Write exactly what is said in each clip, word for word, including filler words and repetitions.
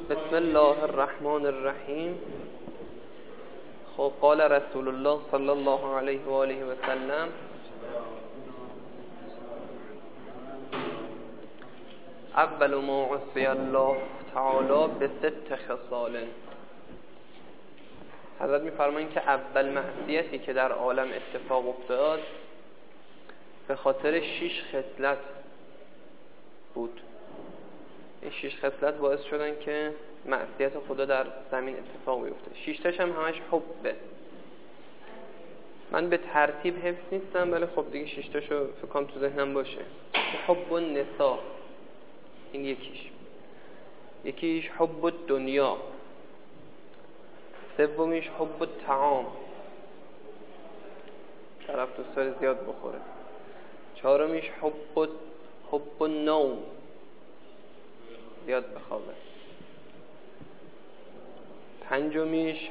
بسم الله الرحمن الرحیم. خب قال رسول الله صلی الله علیه و آله و سلم: اول ما عصی الله تعالی به ست خصال. حضرت می‌فرمایند که اول معصیتی که در عالم اتفاق افتاد به خاطر شش خصلت بود. این شش خصلت باعث شدن که معصیت خدا در زمین اتفاق بیفته. شش تاش هم همش حبه. من به ترتیب حفظ نیستم، ولی خب دیگه شش تاشو فکر کنم تو ذهنم باشه. حب النساء، این یکیش. یکیش حب الدنیا. سومیش حب الطعام، طرف دوست داره زیاد بخوره. چهارمیش حب حب النوم، زیاد بخوابه. پنجمیش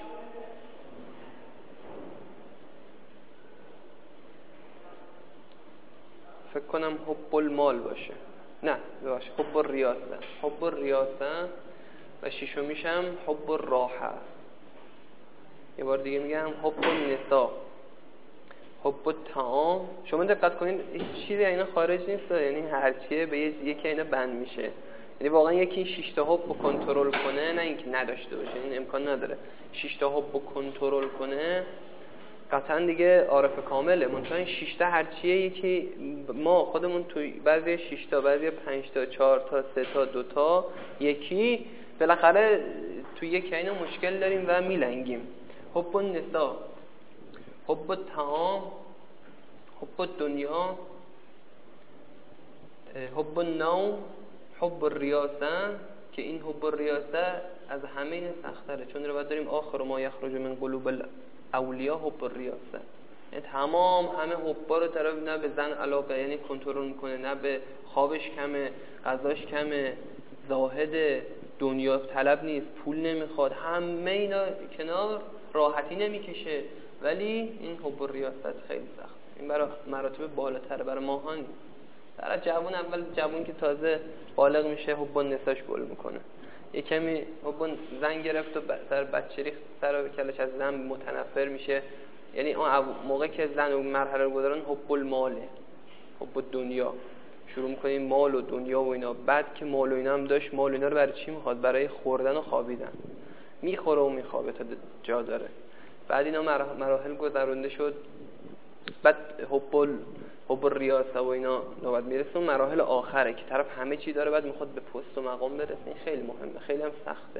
فکر کنم حب المال باشه، نه باشه حب الریاسه. حب الریاسه و ششمیش هم حب الراحه. یه بار دیگه میگم: حب النساء، حب الطعام. شما دقت کنین هیچ چیزی اینا خارج نیست، یعنی هر چیه به یکی اینا بند میشه. یعنی واقعا یکی این شش تا حب رو کنترل کنه، نه اینکه نداشته باشه، این امکان نداره. شش تا حب رو کنترل کنه قطعا دیگه عارف کامله. منتها این شش تا هر چیه یکی ما خودمون توی بعضی شش تا، بعضی پنج تا، چهار تا، سه تا، دو تا، یکی بالاخره توی یکی اینا مشکل داریم و میلنگیم. حب النساء، حب الطعام، حب الدنیا، حب النوم، حب الریاسه. که این حب الریاسه از همه سختره، چون رو باید داریم آخر ما یخرج من قلوب الاولیا حب الریاسه. یعنی تمام همه حبا رو طرف نه به زن علاقه، یعنی کنترل میکنه، نه به خوابش کمه، غذاش کمه، زاهد، دنیا طلب نیست، پول نمیخواد، همه اینا کنار، راحتی نمیکشه. ولی این حب الریاست خیلی سخت. این برای مراتب بالاتر، برای ماهان. در جوون اول جوون که تازه بالغ میشه حب النساش گل میکنه، یه کمی حب زن گرفت و سر بچگی سر و کلش از زن متنفر میشه. یعنی اون موقع که زن اون مرحله رو گذرن حب الماله، حب الدنیا، شروع میکنه مال و دنیا و اینا. بعد که مال و اینا هم داشت، مال و اینا رو برای چی میخواد؟ برای خوردن و خوابیدن. میخوره و میخوابه تا جا داره. بعد اینا مراحل گذرونده شد، بعد حب حب الریاسه و اینا نوبت میرسه. اون مراحل آخره که طرف همه چی داره، بعد میخواد به پست و مقام برسه. این خیلی مهمه، خیلی هم سخته.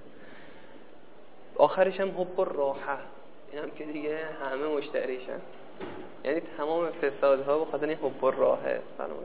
آخرش هم حب الراحه، این هم که دیگه همه مشتریشن. یعنی تمام فسادها به خاطر این حب الراحه.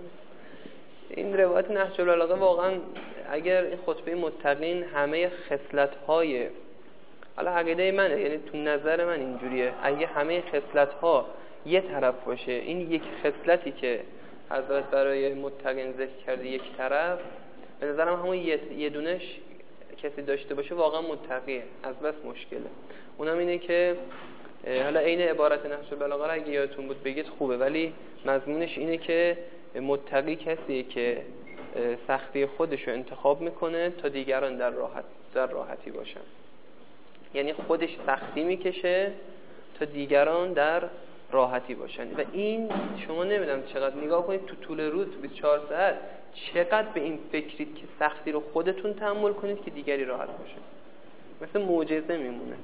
این روایت نهج البلاغه واقعا اگر این خطبه متقین همه خصلت‌های، حالا عقیده منه، یعنی تو نظر من اینجوریه، اگه همه خصلت‌ها یه طرف باشه، این یک خصلتی که حضرت برای متقین ذکر کرده یک طرف، به نظرم همون یه دونش کسی داشته باشه واقعا متقیه. از بس مشکله. اونم اینه که حالا عین عبارت نهج البلاغه اگه یادتون بود بگید خوبه، ولی مضمونش اینه که متقی کسیه که سختی خودشو انتخاب میکنه تا دیگران در راحت در راحتی باشن. یعنی خودش سختی میکشه تا دیگران در راحتی باشن. و این شما نمیدونم چقدر نگاه کنید تو طول روز، تو بیست و چهار ساعت چقدر به این فکرید که سختی رو خودتون تحمل کنید که دیگری راحت باشه. مثل معجزه میمونه.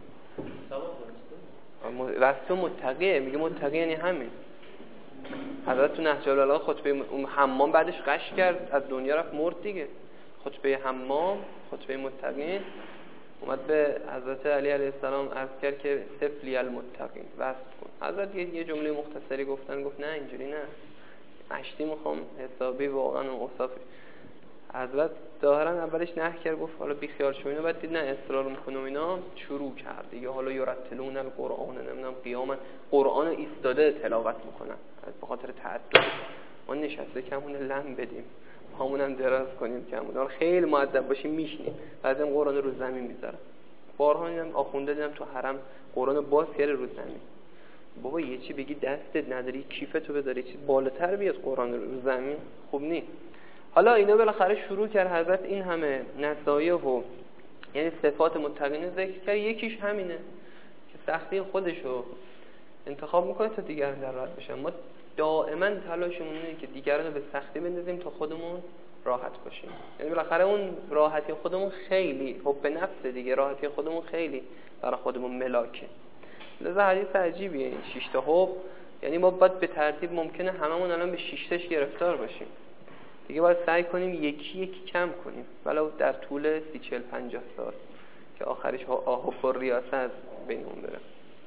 واسه متقیه، میگه متقی یعنی همین. حضرت تو نهج البلاغه خطبه اون حمام بعدش قش کرد، از دنیا رفت مرد دیگه. خطبه حمام، خطبه متقین، اومد به حضرت علی علیه السلام عرض کرد که سفلی المتقین، وصف کن. حضرت یه جمله مختصری گفتن، گفت نه اینجوری نه، مشتی میخوام حسابی واقعا و اوصافی. حضرت ظاهرا اولش نه کرد، گفت حالا بی خیال شو اینا. بعد دید نه اصرار میکنه و اینا، شروع کرد دیگه. حالا یرتلون القرآن، نمیدونم قیاما قرآن رو ایستاده تلاوت میکنن به خاطر تعدد. ما نشسته کمون لم بدیم، پامون هم دراز کنیم کمون، خیلی مؤدب باشیم میشنیم. بعضی هم قرآن رو زمین میذارن. بارها دیدم آخونده دیدم تو حرم قرآن باز کرده رو زمین. بابا یه چی بگی دستت نداری، کیفتو بذاری، چیز بالاتر بیاد قرآن رو زمین، خوب نیست. حالا اینا بالاخره شروع کرد حضرت این همه نصایح و یعنی صفات متقین ذکر کرد، یکیش همینه که سختی خودشو انتخاب میکنه تا دیگران در راحت بشن. ما دائما تلاشمون اینه که دیگران رو به سختی بندازیم تا خودمون راحت باشیم. یعنی بالاخره اون راحتی خودمون خیلی حب نفس دیگه، راحتی خودمون خیلی برای خودمون ملاکه. لذا حدیث عجیبیه این شش تا حب. یعنی ما باید به ترتیب ممکنه هممون الان به شش تاش گرفتار باشیم دیگه، باید سعی کنیم یکی یکی کم کنیم ولو در طول سی چهل پنجاه سال که آخرش حب و ریاست از بینمون بره.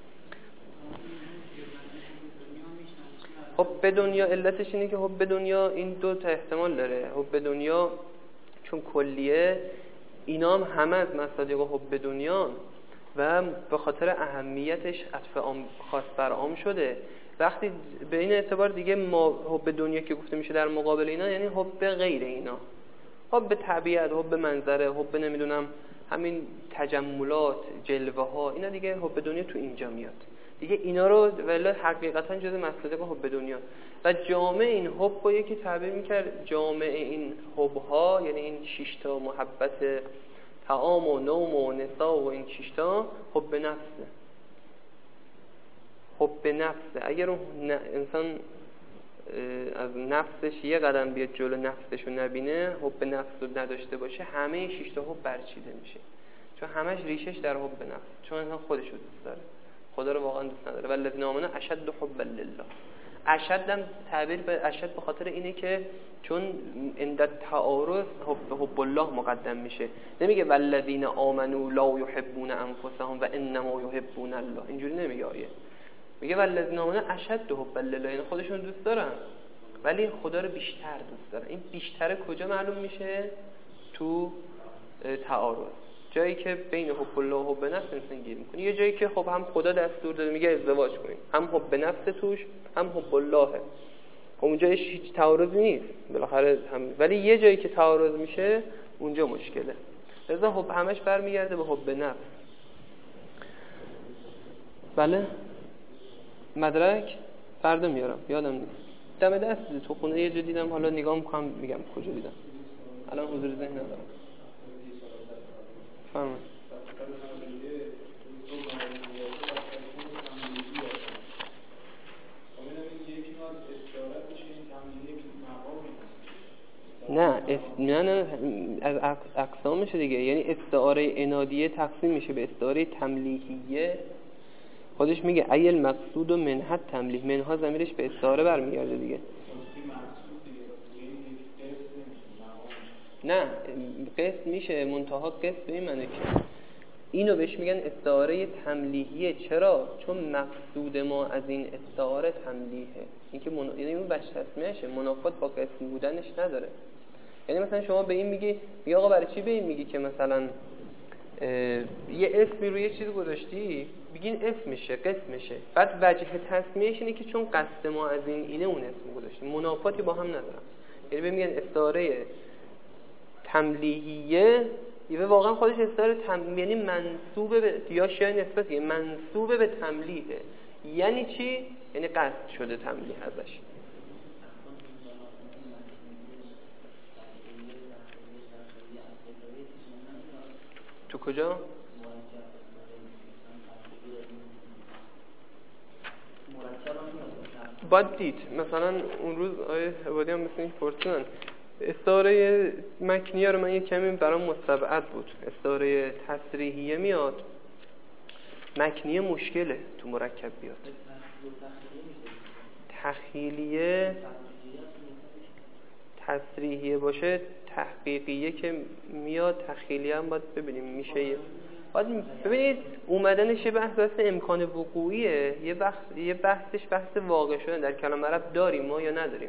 حب دنیا علتش اینه که حب دنیا این دو تا احتمال داره. حب دنیا چون کلیه، اینا هم همه از مصادیق حب دنیا و به خاطر اهمیتش عطف عام خاص بر عام شده. وقتی به این اعتبار دیگه ما حب دنیا که گفته میشه در مقابل اینا یعنی حب غیر اینا، حب طبیعت، حب منظره، حب نمیدونم همین تجملات، جلوه ها، اینا دیگه حب دنیا تو اینجا میاد دیگه. اینا رو ولی حقیقتا جز مصادیق حب دنیا و جامع این حب با یکی تعبیر میکرد جامع این حب ها، یعنی این شش تا محبت طعام و نوم و نساء و این شش تا حب نفسه. حب نفسه. اگر اون انسان از نفسش یه قدم بیاد جلو نفسش رو نبینه، حب نفس رو نداشته باشه، همه شش تا حب برچیده میشه، چون همش ریشش در حب نفس، چون انسان خودش رو دوست داره، خدا رو واقعا دوست نداره. والذین آمنوا اشد حبا لله. اشد هم تعبیر به اشد به خاطر اینه که چون عند تعارض حب حب الله مقدم میشه. نمیگه والذین آمنوا لا یحبون انفسهم و انما یحبون الله، اینجوری نمیگه آیه. میگه والذین آمنوا اشد حبا لله، یعنی خودشون دوست دارن ولی خدا رو بیشتر دوست دارن. این بیشتر کجا معلوم میشه؟ تو تعارض، جایی که بین حب الله و حب نفس انسان گیر میکنه. یه جایی که خب هم خدا دستور داده میگه ازدواج کنین، هم حب نفس توش هم حب اللهه، خب اونجا هیچ تعارضی نیست بالاخره هم، ولی یه جایی که تعارض میشه اونجا مشکله. لذا حب همش برمیگرده به حب نفس. بله مدرک فردا میارم، یادم نیست، دم دست تو خونه یه جا دیدم، حالا نگاه میکنم میگم کجا دیدم، الان حضور ذهن ندارم. فرمایید. نه نه نه از اقسامشه دیگه، یعنی استعاره انادیه تقسیم میشه به استعاره تملیحیه. خودش میگه ایل مقصود و منحت تملیح، منها ضمیرش به استعاره برمیگرده دیگه. نه قسم میشه، منتها قسم به این معنی که اینو بهش میگن استعاره تملیحیه. چرا؟ چون مقصود ما از این استعاره تملیحه. این که من... یعنی اون بچه تصمیهشه، منافات با قسم بودنش نداره. یعنی مثلا شما به این میگی میگه آقا برای چی به این میگی که مثلا یه اسمی رو یه چیز گذاشتی، بگین اسمشه قسمشه، بعد وجه تصمیهش اینه که چون قصد ما از این اینه اون اسم گذاشتیم، منافاتی با هم ندارن. یعنی به میگن استعاره تملیحیه، یه واقعا خودش استعاره تم... یعنی منسوب به یا شای نسبت، یعنی منسوب به تملیحه. یعنی چی؟ یعنی قصد شده تملیح ازش. تو کجا؟ باید دید. مثلا اون روز آیه عبادی هم مثل این پرسیدن استعاره مکنیه رو من یه کمی برام مستبعد بود. استعاره تصریحیه میاد، مکنیه مشکله تو مرکب بیاد. تخیلیه تصریحیه باشه، تحقیقیه که میاد، تخیلیه هم باید ببینیم میشه. باید ببینید اومدنش یه بحث بحث امکان وقوعیه، یه بحث یه بحثش بحث واقع شدن در کلام عرب داریم ما یا نداریم.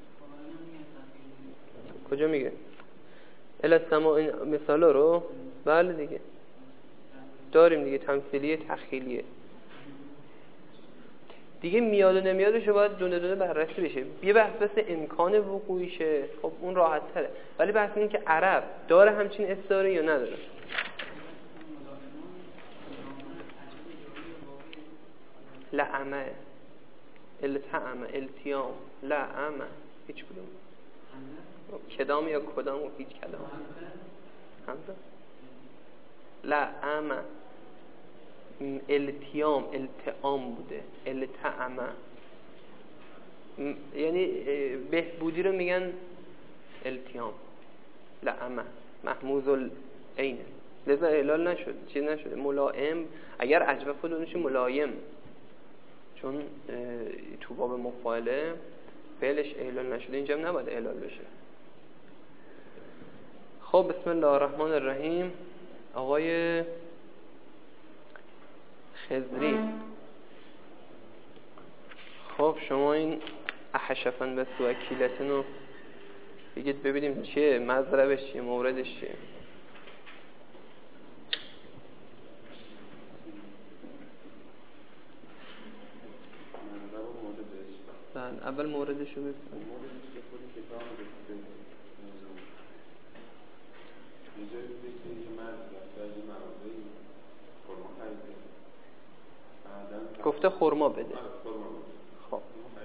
کجا میگه؟ الاسما این مثالا رو بله دیگه داریم دیگه، تمثیلیه تخیلیه دیگه، میاد و نمیادش رو باید دونه دونه بررسی بشه. یه بحث بحث امکان وقوعیشه، خب اون راحت تره، ولی بحث اینه که عرب داره همچین استعاره یا نداره. لعمه، التعمه، التیام، لعمه، هیچ کدوم کدام یا کدام و هیچ کدام. همزه لعم التیام التئام بوده، التعم یعنی بهبودی رو میگن التیام. لعم محموز العین، لذا اعلال نشد، چیز نشده. ملائم اگر اجوف بود اونش ملایم، چون تو باب مفاعله فعلش اعلال نشده، اینجا هم نباید اعلال بشه. خب بسم الله الرحمن الرحیم. آقای خضری، خب شما این احشفن به سوکیلتن رو بگید ببینیم چیه، مضربش چیه، موردش چیه. اول موردش رو بگید. گفته خرما بده. خب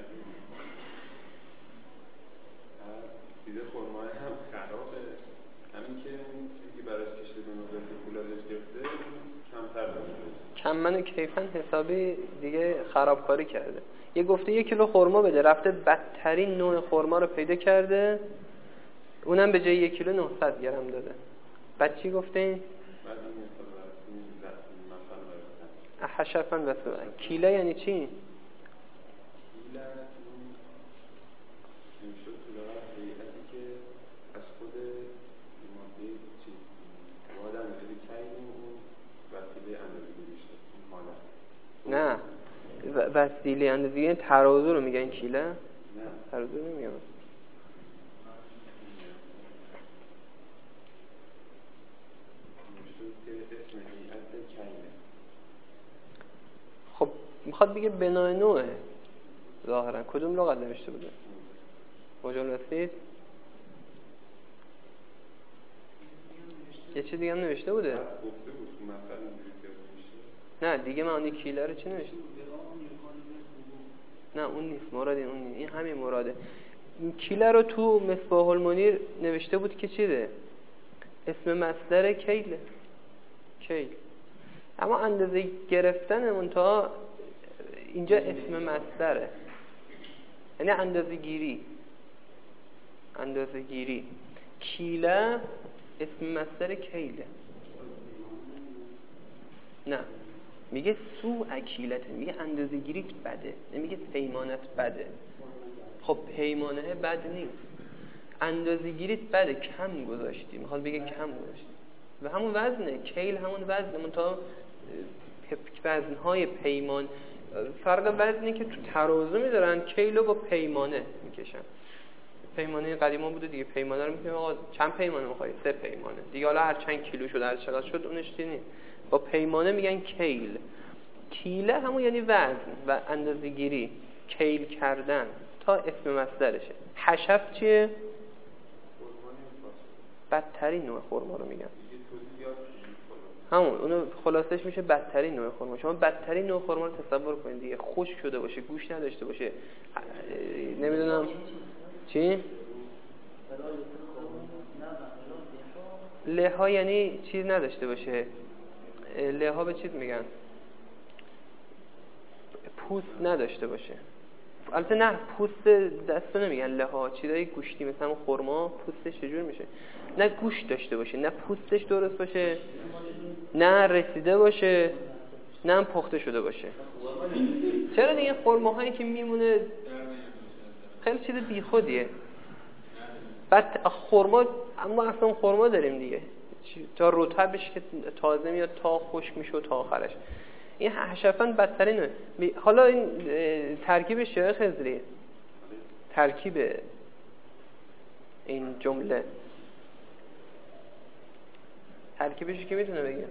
دیده خرمای هم خرابه، همین که اون چیزی که براش کشیده به نوبت پولادش گرفته کمتر داره. کم منو کیفن حسابی دیگه خرابکاری کرده. یه گفته یک کیلو خرما بده، رفته بدترین نوع خرما رو پیدا کرده، اونم به جای یک کیلو نهصد گرم داده. بعد چی گفته این؟ بعد این مثلا مثلا احشفن بس کیله یعنی چی؟ کیله نمیشه تو لغت حقیقتی که از خود ماده چی وادم نزدی کهیم اون وسیله اندازگی بیشتر اون حالت. نه وسیله اندازگی ترازو رو میگن کیله؟ نه ترازو نمیگن. خب میخواد بگه بنای نوعه ظاهرا. کدوم لغت نوشته بوده؟ مجال رسید؟ یه چیز دیگه هم نوشته بوده؟ نه دیگه من اون کیله رو چی نوشته؟ نه اون نیست، مراد اون نیست، این همین مراده. این کیله رو تو مصباح المنیر نوشته بود که چیه؟ اسم مصدر کیله، کیل. اما اندازه گرفتن منتها اینجا اسم مصدره، یعنی اندازه گیری. اندازه گیری کیله اسم مصدر کیله. نه میگه سو اکیلته، میگه اندازه گیریت بده، نمیگه پیمانت بده. خب پیمانه بد نیست، اندازه گیریت بده، کم گذاشتی، میخواد بگه کم گذاشتی. و همون وزنه، کیل همون وزنه، منتها وزنهای پیمان فرق وزنی که تو ترازو میذارن، کیلو با پیمانه میکشن. پیمانه قدیما بوده دیگه، پیمانه رو میگه آقا چند پیمانه میخوای؟ سه پیمانه دیگه، حالا هر چند کیلو شد هر چقدر شد اونش نیست. با پیمانه میگن کیل. کیله همون یعنی وزن و اندازه‌گیری، کیل کردن تا اسم مصدرشه. حشف چیه؟ بدترین نوع خرما رو میگن. همون اونو خلاصش میشه بدترین نوع خرما. شما بدترین نوع خرما رو تصور کنید دیگه، خشک شده باشه، گوشت نداشته باشه، نمیدونم چی؟ لها یعنی چیز نداشته باشه. لها به چیز میگن؟ پوست نداشته باشه. البته نه، پوست دستو نمیگن لها، چیزای گوشتی مثلا خرما پوستش چجور میشه؟ نه گوشت داشته باشه، نه پوستش درست باشه، نه رسیده باشه، نه هم پخته شده باشه. چرا دیگه خرماهایی که میمونه خیلی چیز بیخودیه. بعد خرما، اما اصلا خرما داریم دیگه، تا رطبش که تازه میاد تا خشک میشه و تا آخرش. این حشفن بدترینه. حالا این ترکیبش چیه خضری؟ ترکیب این جمله ترکیبش که میتونه بگه؟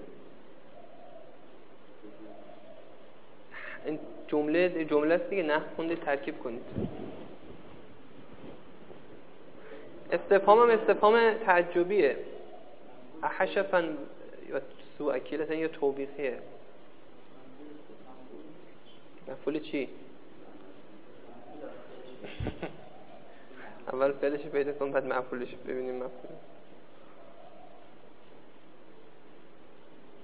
این جمله جمله است دیگه، نه خونده ترکیب کنید. استفهام هم استفهام تعجبیه. احشفن یا سو اکیلتن یا توبیخیه. مفعول چی؟ اول فعلش پیدا کن بعد مفعولش ببینیم. مفعول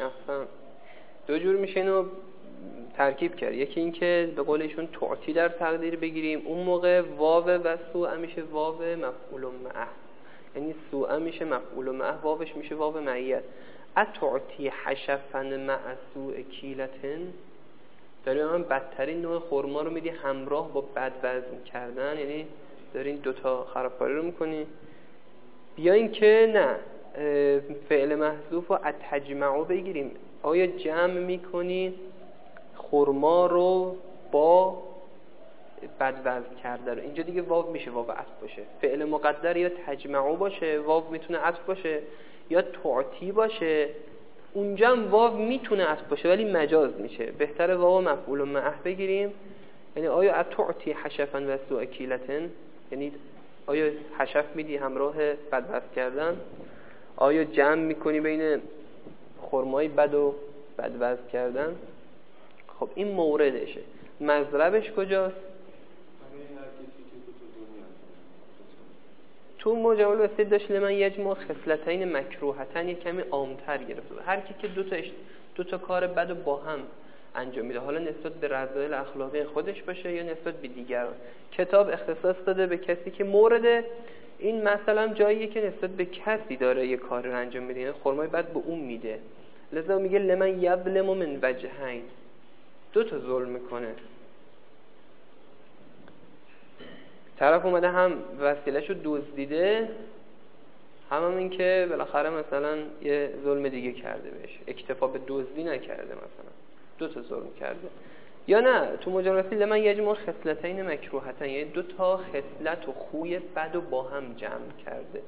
اصلا دو جور میشه اینو ترکیب کرد. یکی این که به قول ایشون تعطی در تقدیر بگیریم، اون موقع واو و سوء میشه واو مفعول معه، یعنی سوء میشه مفعول معه، واوش میشه واو معیت. اتعطی حشفن مع سوء کیلتن، داری من بدترین نوع خرما رو میدی همراه با بد وزن کردن، یعنی دارین دوتا خرابکاری رو میکنی. بیا این که نه فعل محذوف و اتجمعو بگیریم، آیا جمع میکنی خرما رو با بد وزن کرده رو؟ اینجا دیگه واو میشه واو عطف باشه. فعل مقدر یا تجمعو باشه واو میتونه عطف باشه، یا تعطی باشه اونجا هم واو میتونه عطف باشه ولی مجاز میشه. بهتره واو مفعول معه بگیریم، یعنی آیا اتعطی حشفن و سوء کیلتن، یعنی آیا حشف میدی همراه بد وزن کردن، آیا جمع میکنی بین خرمای بد و بد وزن کردن. خب این موردشه. مضربش کجاست؟ تو مجمل وسید داشت لمن یجمع خصلتین مکروهتن یک کمی عام‌تر گرفته. هر کی که دو تا دو تا کار بد رو با هم انجام میده، حالا نسبت به رذایل اخلاقی خودش باشه یا نسبت به دیگران، کتاب اختصاص داده به کسی که مورد این مثلا جاییه که نسبت به کسی داره یه کار رو انجام میده، یعنی خرمای بد به اون میده، لذا میگه لمن یظلم من وجهین، دو تا ظلم میکنه. طرف اومده هم وسیله‌شو دزدیده، هم, هم این که بالاخره مثلا یه ظلم دیگه کرده بهش، اکتفا به دزدی نکرده، مثلا دو تا ظلم کرده. یا نه تو مجالسی لمن یجمع خصلتین مکروهتن، یعنی دو تا خصلت و خوی بد و با هم جمع کرده،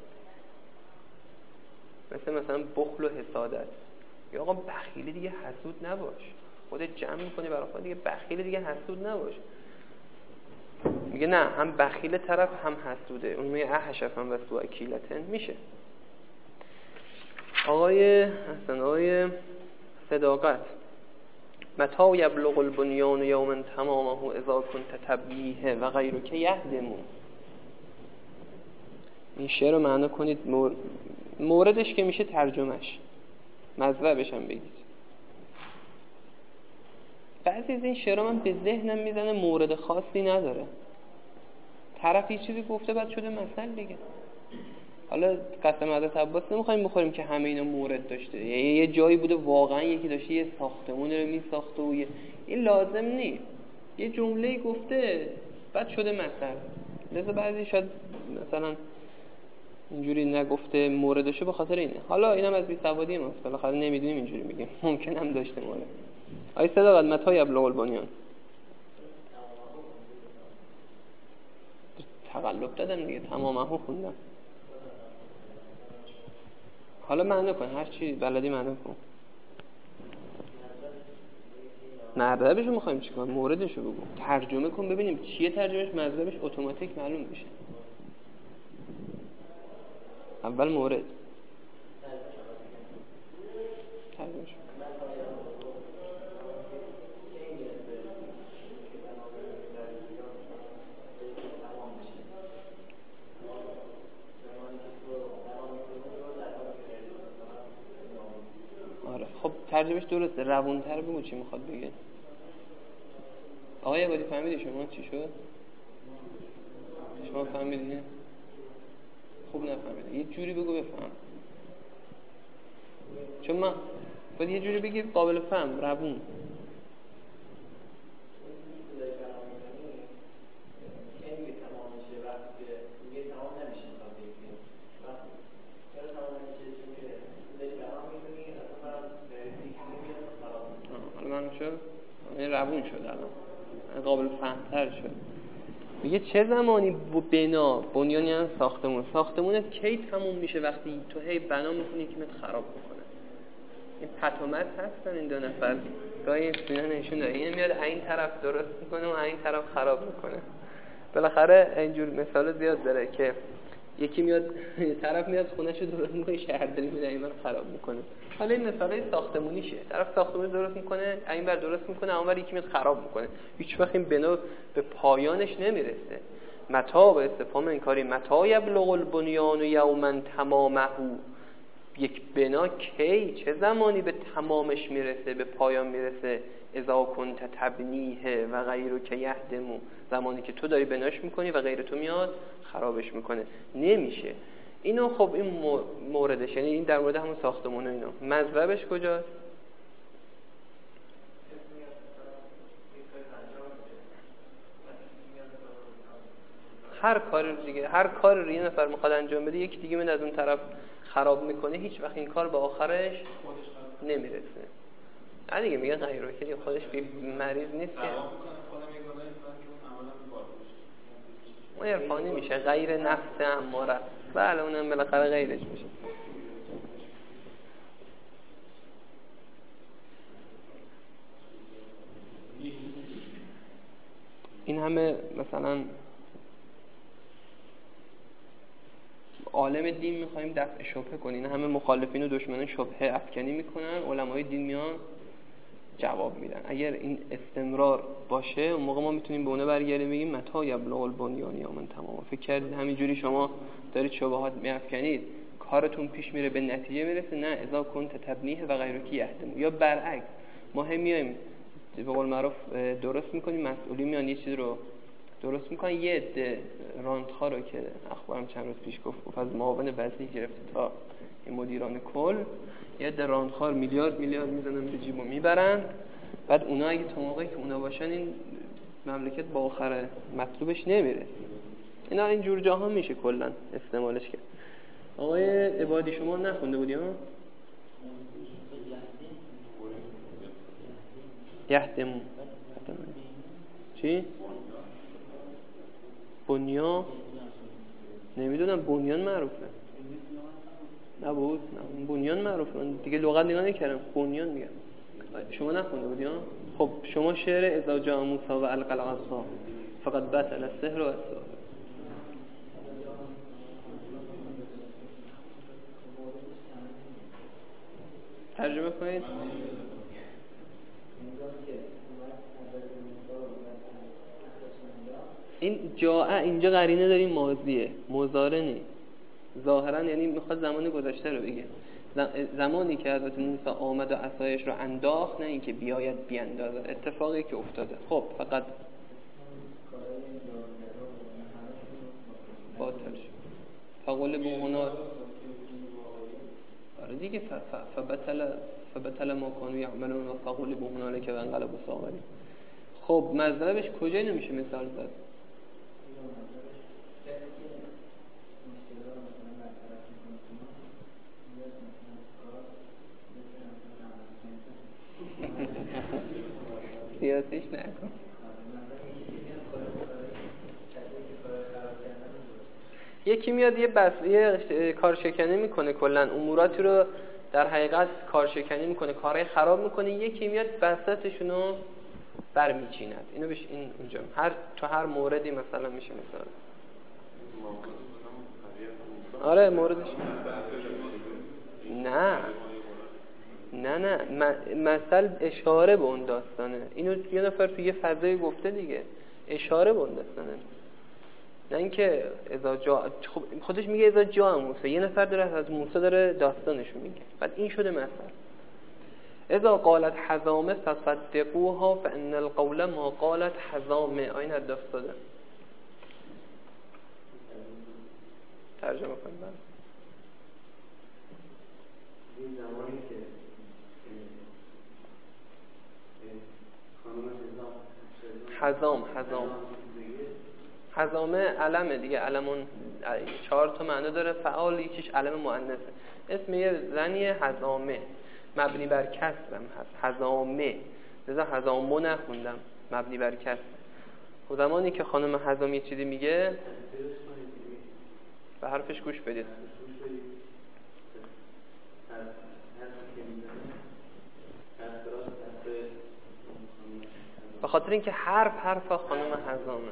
مثل مثلا بخل و حسادت. یا آقا بخیلی دیگه حسود نباش، خودت جمع میکنی برای خودت دیگه، بخیل دیگه حسود نباش. میگه نه، هم بخیل طرف هم حسوده، اون میگه احشفن و سوء کیلتن میشه. آقای حسن آقای صداقت، متى یبلغ البنیان یوما تمامه اذا كنت تبنیه و غیره که یهدمو. این شعر رو معنا کنید، موردش که میشه ترجمهش، مذهبش هم بگید. بعضی از این شعرها من به ذهنم میزنه مورد خاصی نداره، طرف یه چیزی گفته بعد شده مثل دیگه. حالا قسم حضرت عباس نمیخوایم بخوریم که همه اینا مورد داشته، یعنی یه جایی بوده واقعا یکی داشته یه ساختمون رو میساخته و یه این لازم نیست، یه جمله گفته بعد شده مثل. لذا بعضی شاید مثلا اینجوری نگفته موردشه به خاطر اینه. حالا اینم از بی‌سوادی ماست، بالاخره نمیدونیم اینجوری میگیم، ممکن هم داشته مورد. آی صداقت متى یبلغ البنیان، تقلب دادم دیگه، تمامه خوندم. حالا معنی کن، هر چی بلدی معنی کن. مذهبشو میخوایم چیکار، موردشو بگو، ترجمه کن ببینیم چیه ترجمهش، مذهبش اتوماتیک معلوم میشه. اول مورد ترجمهش. آره خب ترجمهش درسته، روونتر بگو چی میخواد بگه. آقای عبادی فهمیدی شما چی شد؟ شما فهمیدی؟ خوب نفهمیدی، یه جوری بگو بفهم، چون من باید یه جوری بگی قابل فهم، روون. حالا من شد این روون شد، الان قابل فهمتر شد. میگه چه زمانی بنا بنیانی هم ساختمون، ساختمونت کی تموم میشه؟ وقتی تو هی بنا میکنی که مت خراب میکنه. این پتومت هستن این دو نفر، گاهی اینا نشون داره، این میاد این طرف درست میکنه و این طرف خراب میکنه. بالاخره اینجور مثال زیاد داره که یکی میاد یه طرف میاد خونه‌شو درست میکنه، شهرداری میاد این رو خراب میکنه. حالا این مثالای ساختمونیشه، طرف ساختمون درست میکنه، این بر درست میکنه، اون بر یکی میاد خراب میکنه. هیچ وقت این بنا به پایانش نمیرسه. متى به استفهام انکاری، متى یبلغ البنیان یوما تمامه، یک بنا کی چه زمانی به تمامش میرسه، به پایان میرسه؟ اذا کنت تبنیه و غیرو که یهدمو، زمانی که تو داری بناش میکنی و غیر تو میاد خرابش میکنه. نمیشه. اینو خب این موردش، یعنی این در مورد همون ساختمون و اینا. مذهبش کجاست؟ هر کار دیگه، هر کار رو یه نفر میخواد انجام بده، یکی دیگه من از اون طرف خراب میکنه، هیچ وقت این کار به آخرش نمیرسه. نه دیگه میگه غیر وکیلی، خودش بی مریض نیست که اون عرفانی میشه، غیر نفس اماره. بله اونم بالاخره غیرش میشه. این همه مثلا عالم دین میخوایم دفع شبهه کنیم، همه مخالفین و دشمنان شبهه افکنی میکنن، علمای دین میان جواب میدن. اگر این استمرار باشه اون موقع ما میتونیم به اونه برگردیم بگیم متی یبلغ البنیان یا من تمام. فکر کردید همینجوری شما دارید شبهات میافکنید کارتون پیش میره به نتیجه میرسه؟ نه، اذا کنت تبنیه و غیرکی یهدمو. یا برعکس، ما هم میایم به قول معروف درست میکنیم، مسئولی میان یه چیز رو درست میکنن، یه عده راندخا رو که اخبارم چند روز پیش گفت گفت از معاون وزیر گرفته تا این مدیران کل، یه عده راندخا میلیارد میلیارد میزنن به جیب و میبرن. بعد اونا اگه تا موقعی که اونا باشن این مملکت با آخر مطلوبش نمیره. اینا این جور جاها میشه کلا استعمالش کرد. آقای عبادی شما نخونده بودی ها؟ یهدمو چی؟ بنیان؟ نمیدونم، بنیان معروفه نبود؟ نه بنیان معروفه، من دیگه لغت نگاه نکردم، بنیان میگم. شما نخونده بودی ها؟ خب شما شعر اذا جاء موسی و القى العصا فقد بطل السحر و السحر ترجمه کنید. این جاء اینجا قرینه داریم ماضیه، مضارع نیست ظاهرا، یعنی میخواد زمان گذشته رو بگه. زمانی که حضرت موسی آمد و عصایش رو انداخت، نه اینکه بیاید بیاندازه، اتفاقی که افتاده. خب فقط باطل شد. فقول بوهنا آره دیگه، فبطل فبطل ما کانوا یعملون و فقول بوهنا که انقلبوا صاغرین. خب مذهبش کجایی نمیشه مثال زد؟ سیاسیش نکن. یکی میاد یه بس یه کارشکنی میکنه، کلا اموراتی رو در حقیقت کارشکنی میکنه، کارهای خراب میکنه. یکی میاد بساطشونو برمیچیند. اینو بهش این اونجا هر تو هر موردی مثلا میشه مثال. آره موردش نه نه نه مثل اشاره به اون داستانه. اینو یه نفر تو یه فضای گفته دیگه، اشاره به اون داستانه، نه اینکه اذا جا خب خودش میگه اذا جا موسی، یه نفر داره از موسی داره داستانشو میگه، بعد این شده مثل. اذا قالت حزامه فصدقوها فان القول ما قالت حزامه. آین هدف داده ترجمه کنیم. بعد این زمانی که حزام حزام حزامه علمه دیگه، علمون چهار تا معنی داره، فعال یکیش علم مؤنثه، اسم یه زنیه حزامه، مبنی بر کسرم هست حزامه، لذا حزامو نخوندم، مبنی بر کسر. و زمانی که خانم حزام یه چیزی میگه به حرفش گوش بدید. به خاطر اینکه حرف حرف خانم حزامه.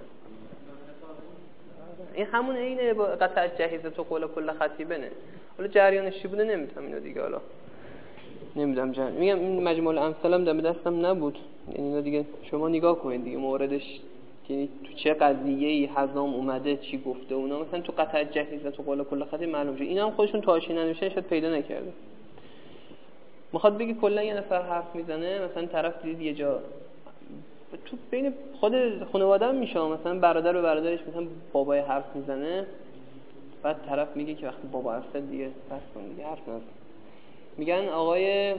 این همون اینه با قطع جهیزه تو قول کل خطیبه نه. حالا جریانش چی بوده نمیتونم اینو دیگه حالا نمیدونم جان. میگم این مجموع الامثال هم دم دستم نبود، یعنی اینا دیگه شما نگاه کنید دیگه موردش که تو چه قضیه‌ای حزام اومده چی گفته اونا، مثلا تو قطع جهیزه تو قول کل خطی معلوم شد. اینا هم خودشون تو حاشیه ننوشته شاید پیدا نکرده. میخواد بگه کلا یه نفر حرف میزنه، مثلا طرف دید یه جا تو بین خود خانواده هم میشه، مثلا برادر به برادرش مثلا بابای حرف میزنه، بعد طرف میگه که وقتی بابا حرف زد دیگه بس کن دیگه حرف نزن. میگن آقای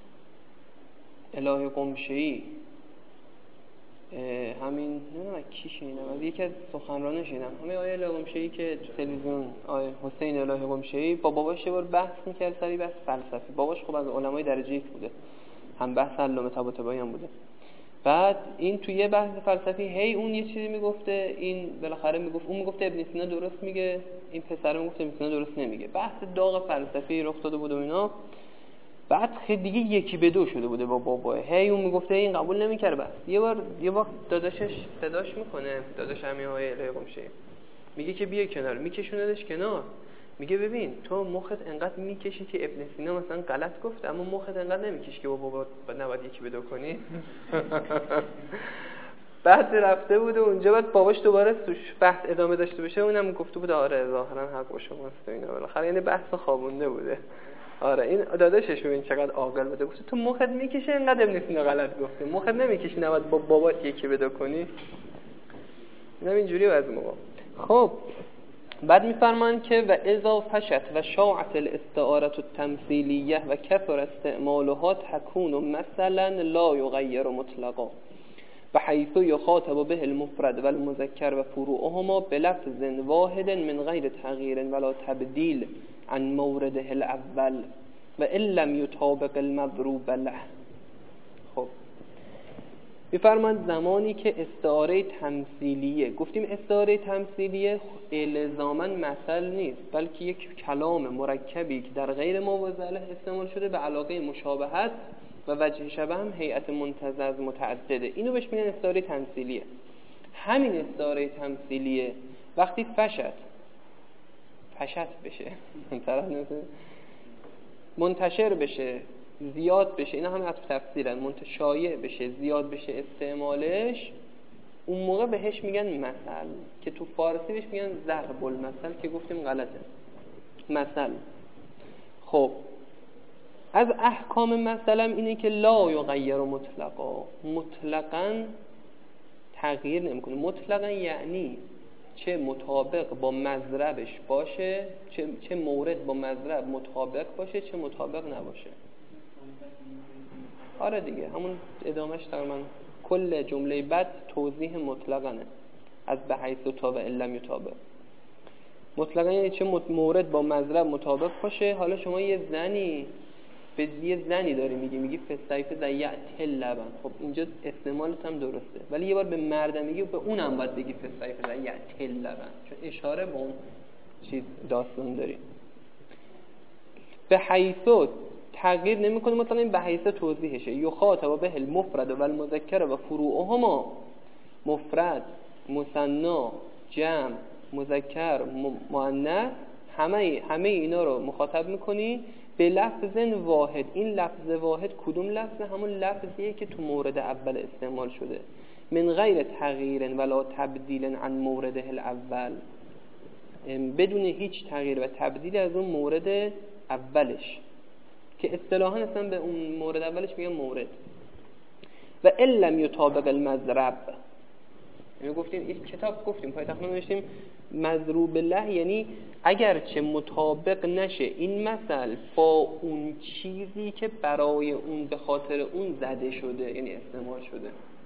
الهی قمشه‌ای همین نمیدونم کی شنیدم از یکی از سخنراناش شنیدم، همین آقای الهی قمشه‌ای که تو تلویزیون آقای حسین الهی قمشه‌ای با باباش یه بار بحث میکرد سری بحث فلسفی. باباش خب از علمای درجه یک بوده، هم بحث علامه طباطبایی هم بوده. بعد این توی یه بحث فلسفی هی اون یه چیزی میگفته، این بالاخره میگفت اون میگفته ابن سینا درست میگه، این پسر میگفته ابن سینا درست نمیگه. بحث داغ فلسفی رخ داده بود و اینا. بعد خیلی دیگه یکی به دو شده بوده با بابا. هی اون میگفته این قبول نمیکرد. بس یه بار یه وقت داداشش صداش میکنه، داداش همین آقای الهی قمشه‌ای میگه که بیا کنار، میکشوندش کنار، میگه ببین تو مخت انقدر میکشی که ابن سینا مثلا غلط گفت، اما مخت انقدر نمیکشی که با بابا نباید یکی به دو کنی. بعد رفته بود و اونجا بعد باباش دوباره سوش بحث ادامه داشته باشه، اونم گفته بود آره ظاهرا حق با شماست و اینا. بالاخره یعنی بحث خوابونده بوده. آره این داداشش ببین چقدر عاقل بوده، گفت تو مخت میکشه انقدر ابن سینا غلط گفته، مخت نمیکشی نباید با بابات یکی به دو کنی. اینا اینجوری از موقع. خب بعد میفرمان که و اذا فشت و شاعت الاستعاره التمثیلیه و کثر استعمالها تكون مثلا لا يغير مطلقا و حيث يخاطب به المفرد والمذكر و فروعهما بلفظ واحد من غیر تغییر ولا تبدیل عن مورده الاول و ان لم يطابق المضروب له. خب میفرماند زمانی که استعاره تمثیلیه، گفتیم استعاره تمثیلیه الزاماً مثل نیست بلکه یک کلام مرکبی که در غیر موازله استعمال شده به علاقه مشابهت و وجه شبه هم هیئت منتزع متعدده، اینو بهش میگن استعاره تمثیلیه. همین استعاره تمثیلیه وقتی فشت فشت بشه منتشر بشه زیاد بشه، اینا هم عطف تفسیرن، منتشایع بشه زیاد بشه استعمالش، اون موقع بهش میگن مثل که تو فارسی بهش میگن ضرب المثل که گفتیم غلطه مثل. خب از احکام مثلا اینه که لا یغیر مطلقا، مطلقاً تغییر نمیکنه. مطلقاً یعنی چه مطابق با مضربش باشه، چه چه مورد با مضرب مطابق باشه چه مطابق نباشه. آره دیگه همون ادامهش تقریبا کل جمله بعد توضیح مطلقاًه از به حیث تا و علم یطابق. مطلقاً یعنی چه مورد با مضرب مطابق باشه. حالا شما یه زنی به یه زنی داری میگی میگی فسیف ضیعت لبن، خب اینجا استعمالت هم درسته، ولی یه بار به مردم میگی به اونم باید بگی فسیف ضیعت لبن، چون اشاره به اون چیز داستان داری. به حیث تغییر نمیکنه، مثلا این به حیث توضیحشه. یخاطب به المفرد و المذکر و فروعهما، مفرد، مثنی، جمع، مذکر، مؤنث، همه همه اینا رو مخاطب میکنی به لفظ واحد. این لفظ واحد کدوم لفظ؟ همون لفظیه که تو مورد اول استعمال شده، من غیر تغییر ولا تبدیل عن مورده الاول، بدون هیچ تغییر و تبدیل از اون مورد اولش که اصطلاحاً اصلا به اون مورد اولش میگن مورد. و ان لم یطابق المضرب، یعنی گفتیم این کتاب گفتیم پای تخمین نوشتیم مضروب له، یعنی اگرچه مطابق نشه این مثل با اون چیزی که برای اون به خاطر اون زده شده یعنی استعمال شده.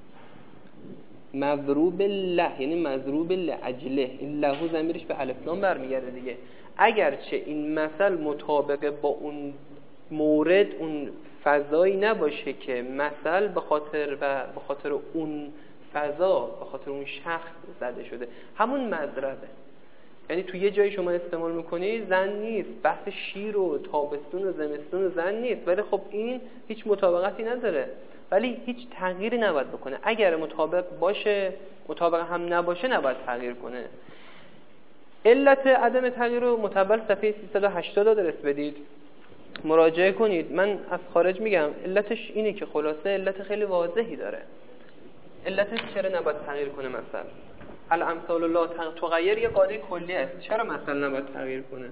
مضروب له یعنی مضروب لاجله، این له ضمیرش به الف لام برمیگرده دیگه. اگرچه این مثل مطابق با اون مورد اون فضایی نباشه که مثل به خاطر و به خاطر اون فضا به خاطر اون شخص زده شده، همون مضربه. یعنی تو یه جایی شما استعمال میکنی زن نیست، بحث شیر و تابستون و زمستون و زن نیست، ولی خب این هیچ مطابقتی نداره، ولی هیچ تغییری نباید بکنه. اگر مطابق باشه مطابق هم نباشه نباید تغییر کنه. علت عدم تغییر رو متول صفحه سیصد و هشتاد آدرس بدید مراجعه کنید. من از خارج میگم علتش اینه که خلاصه علت خیلی واضحی داره. علتش چرا نباید تغییر کنه؟ مثلا الامثال لا تغیر یه قاعده کلی است. چرا مثلا نباید تغییر کنه؟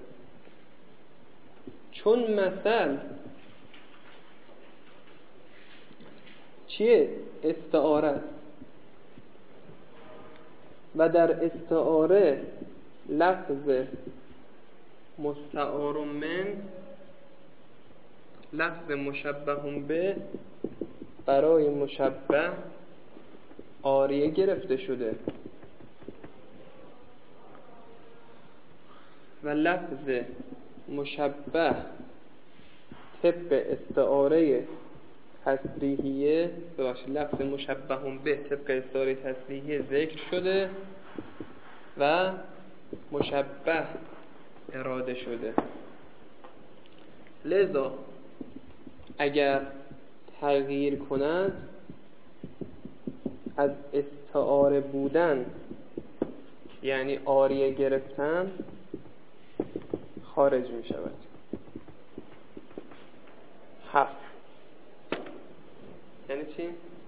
چون مثل چیه؟ استعاره است و در استعاره لفظ مستعار من، لفظ مشبه به برای مشبه عاریه گرفته شده و لفظ مشبه طبق استعاره تصریحیه ببخشید لفظ مشبه به طبق استعاره تصریحیه ذکر شده و مشبه اراده شده. لذا اگر تغییر کنند از استعاره بودن یعنی عاریه گرفتن خارج می شود. هفت یعنی چی؟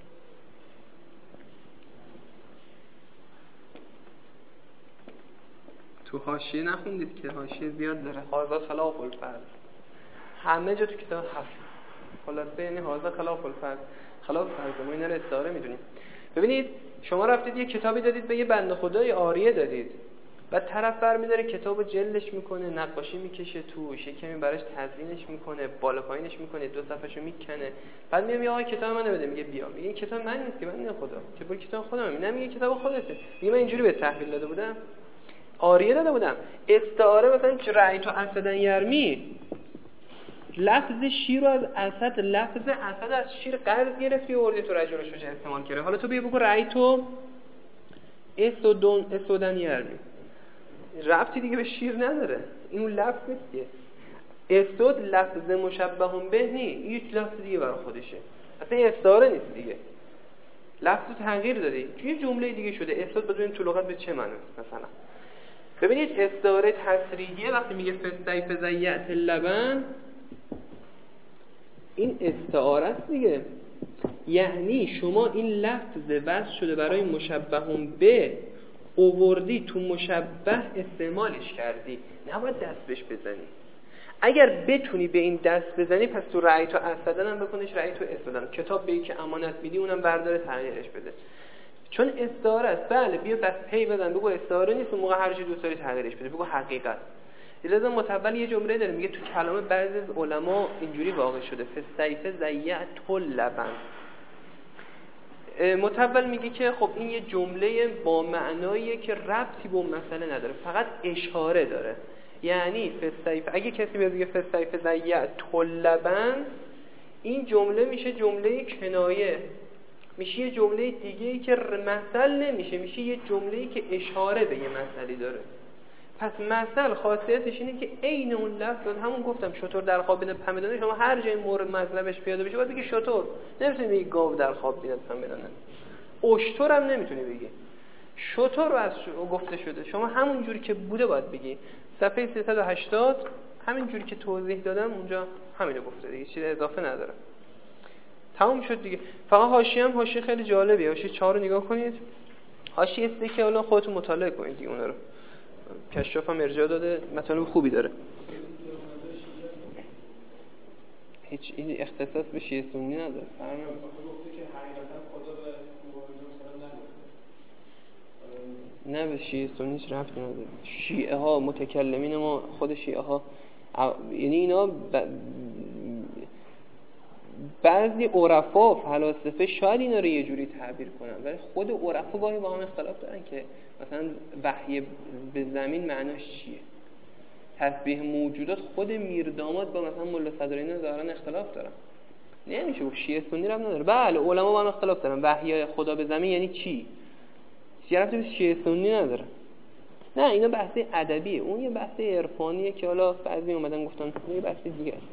تو حاشیه نخوندید که حاشیه زیاد داره. هذا خلاف الفرض همه جا تو کتاب هست. خلاصه یعنی هذا خلاف الفرض، خلاف فرض. ما اینا رو استعاره میدونیم. ببینید شما رفتید یه کتابی دادید به یه بنده خدای عاریه دادید، بعد طرف برمی‌داره کتابو جلدش میکنه، نقاشی میکشه توش، یه کمی براش تزیینش میکنه، بالا پایینش میکنه، دو صفحه‌شو میکنه، بعد میگه یا آقا کتاب منو بده، میگه بیا. میگه این کتاب من نیست که، من نه خدا که برو کتاب خودم. میگه میگه کتاب خودته. میگه من اینجوری به تحویل داده بودم، عاریه داده بودم. استعاره مثلا رأی تو اسدن یرمی، لفظ شیر رو از اسد، لفظ اسد از شیر قرض گرفتی و آوردی تو رجل شجاع استعمال کردی. حالا تو بیا بگو رأی تو اسودن اسودن یرمی، ربطی دیگه به شیر نداره، این اون لفظ نیست که. اسود لفظ مشبه به نی، هیچ لفظ دیگه برای خودشه، اصلا این استعاره نیست دیگه. لفظو تغییر دادی، یه جمله دیگه شده. اسود بدون تو لغت به چه معنی مثلا؟ ببینید استعاره تصریحیه وقتی میگه فستیف زیعت اللبن، این استعاره است دیگه. یعنی شما این لفظ وضع شده برای مشبه به اووردی تو مشبه استعمالش کردی، نباید دست بهش بزنی. اگر بتونی به این دست بزنی پس تو رأی تو اسدن هم بکنیش رأی تو اسدن. کتاب به یکی امانت میدی اونم برداره تغییرش بده، چون استعاره است. بله بیا دست پی بزن بگو استعاره نیست، اون موقع هر چی دوست داری تغییرش بده، بگو حقیقت. لازم متول یه جمله داره میگه تو کلام بعضی از علما اینجوری واقع شده فستیف زیعت اللبن. متول میگه که خب این یه جمله با معناییه که ربطی به اون مسئله نداره، فقط اشاره داره. یعنی فستیف، اگه کسی بگه فستیف زیعت اللبن، این جمله میشه جمله کنایه، میشه یه جمله دیگه‌ای که مثل نمیشه، میشه یه جمله‌ای که اشاره به یه مسئله داره. پس مثل خاصیتش اینه که عین اون لفظ، همون گفتم شطور در خواب بیند پم بدانه، شما هر جای مورد مطلبش پیاده بشه باید بگی شطور، نمیتونی بگی گاو در خواب بیند پم بدانه. اشتر هم نمیتونی بگی. شطور از گفته شده، شما همون جوری که بوده باید بگی. صفحه سیصد و هشتاد همین جوری که توضیح دادم اونجا همینو گفته دیگه، چیز اضافه نداره. تموم شد دیگه. فقط حاشیه هم حاشیه خیلی جالبیه. حاشیه چهار رو نگاه کنید. حاشیه سه که حالا خودتون مطالعه کنید دیگه، اونا رو کشاف هم ارجاع داده، مطالب خوبی داره. هیچ این اختصاص به شیعه سنی نداره. فرمان گفته که حقیقتا خدا به محمد نه به شیعه سنی هیچ ربطی نداره. شیعه ها متکلمین ما، خود شیعه ها یعنی اینا ب... بعضی عرفا فلاسفه شاید اینا رو یه جوری تعبیر کنن، ولی خود عرفا گاهی با هم اختلاف دارن که مثلا وحی به زمین معناش چیه. تسبیح موجودات خود میرداماد با مثلا ملا صدرالدین ظاهرا اختلاف دارن. نمیشه گفت شیعه سنی رب نداره. بله علما با هم اختلاف دارن وحی خدا به زمین یعنی چی، چی رفتی به شیعه سنی نداره. نه اینا بحث ادبیه، اون یه بحث عرفانیه که حالا بعضی اومدن گفتن یه بحث دیگه است.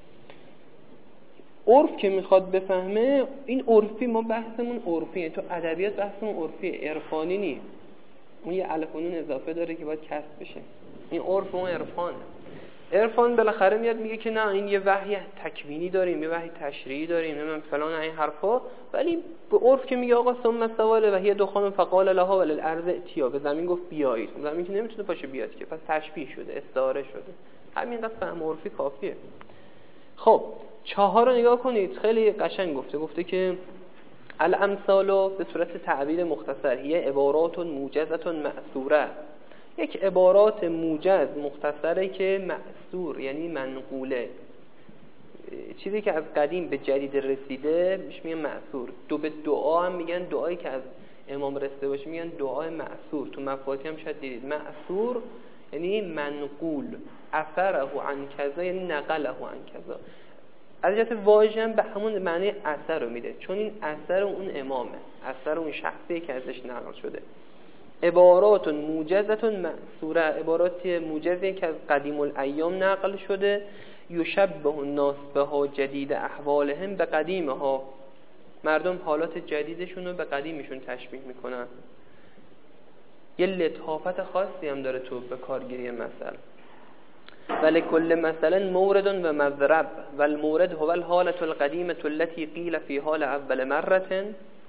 عرف که میخواد بفهمه این عرفی، ما بحثمون عرفیه، تو ادبیات بحثمون عرفیه، عرفانی نیست. اون یه الف و نون اضافه داره که باید کسب بشه. این عرف اون عرفانه. عرفان بالاخره میاد میگه که نه این یه وحی تکوینی داریم، یه وحی تشریعی داریم، نمیدونم فلان این حرفا، ولی به عرف که میگه آقا ثم استوى و هي دخان فقال لها وللارض ائتیا، به زمین گفت بیایید. زمین که نمیتونه پاشه بیاد که، پس تشبیه شده، استعاره شده. همین قصد فهم عرفی کافیه. خب چهار رو نگاه کنید، خیلی قشنگ گفته گفته که الامثال به صورت تعبیر مختصر هی عبارات موجزه مأثوره، یک عبارات موجز مختصره که مأثور یعنی منقوله، چیزی که از قدیم به جدید رسیده میشه میگن مأثور. دو به دعا هم میگن، دعایی که از امام رسیده باشه میگن دعای مأثور. تو مفاهیم هم شاید دیدید مأثور یعنی منقول، اثره عن کذا یعنی نقله عن کذا. از جهت واژه هم به همون معنی اثر رو میده، چون این اثر اون امامه، اثر اون شخصی که ازش نقل شده. عبارات موجزه مأثوره، عبارات موجزی که از قدیم الایام نقل شده. یشبه الناس بها جدید احوالهم به قدیمها، مردم حالات جدیدشون رو به قدیمشون تشبیه میکنن. یه لطافت خاصی هم داره تو به کارگیری مثل. ولکل مثلا مورد و مضرب والمورد هو الحالة القدیمة التي قیل فی حال اول مرة.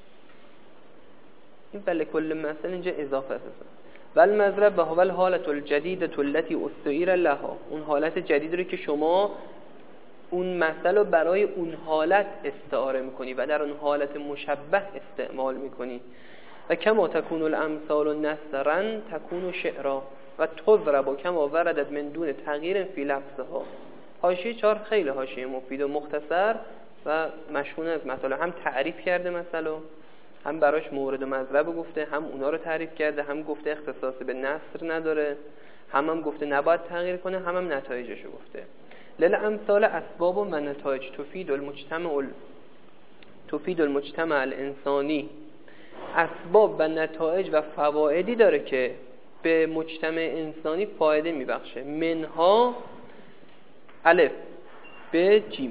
این ولکل مثلا اینجا اضافه است. والمضرب هو الحالة الجدیدة التي استعیر لها، اون حالت جدید رو که شما اون مثل رو برای اون حالت استعاره میکنی و در اون حالت مشبه استعمال میکنی. و کما تکون الامثال نثرا تکون شعرا و تضرب کما وردت من دون تغییر فی لفظها. حاشیه چهار خیلی حاشیه مفید و مختصر و مشمول از مطالب، هم تعریف کرده مثلا، هم براش مورد و مضرب گفته، هم اونا رو تعریف کرده، هم گفته اختصاصی به نثر نداره، هم هم گفته نباید تغییر کنه، هم هم نتایجش رو گفته. للامثال اسباب و نتایج تفید المجتمع تفید المجتمع الانسانی، اسباب و نتایج و فوایدی داره که به مجتمع انسانی فایده میبخشه. منها الف به جیم،